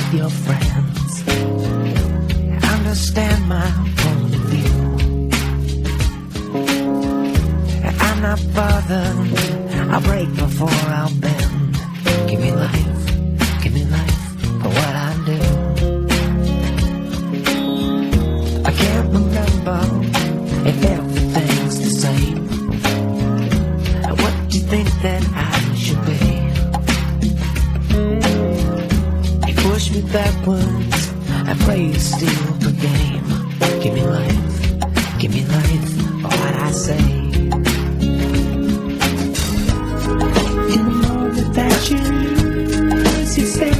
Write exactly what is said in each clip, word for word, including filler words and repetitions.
with your friends. Understand my point of view. I'm not bothered, I'll break before I'll bend. Give me life, give me life for what I do. I can't remember if everything's the same. What do you think that I should be? You push me backwards, I play you steal the game. Give me life, give me life for what I say. In the moment that you lose yourself,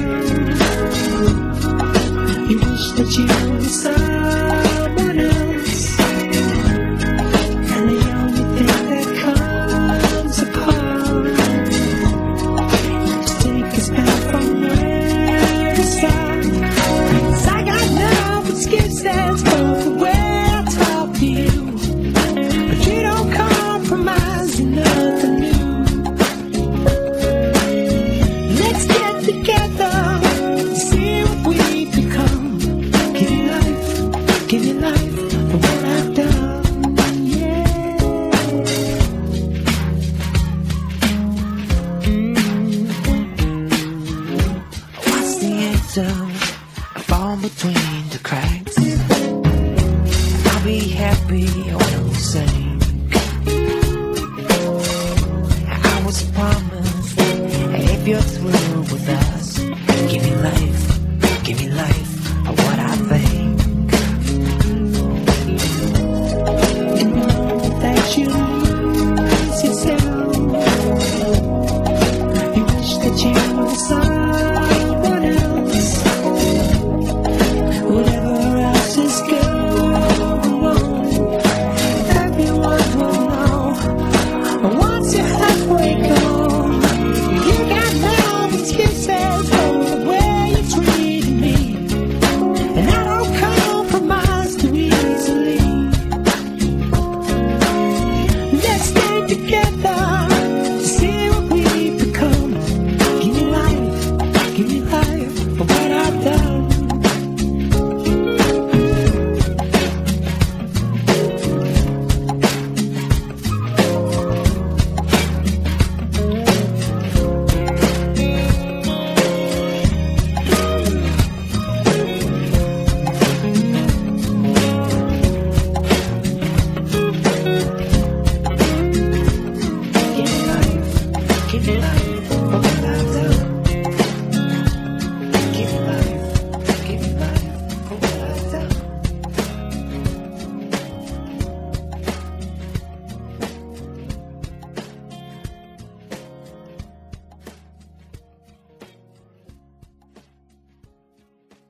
you wish that you were someone else, and the only thing that comes apart to take us back from where to start. 'Cause I got no excuses for the way I talk to you, but you don't compromise, you're nothing new. Let's get together, see what we become. Give me life, give me life for what I've done, yeah. What's the answer? I fall between the cracks. I'll be happy when we sing. I was promised if you're through with that,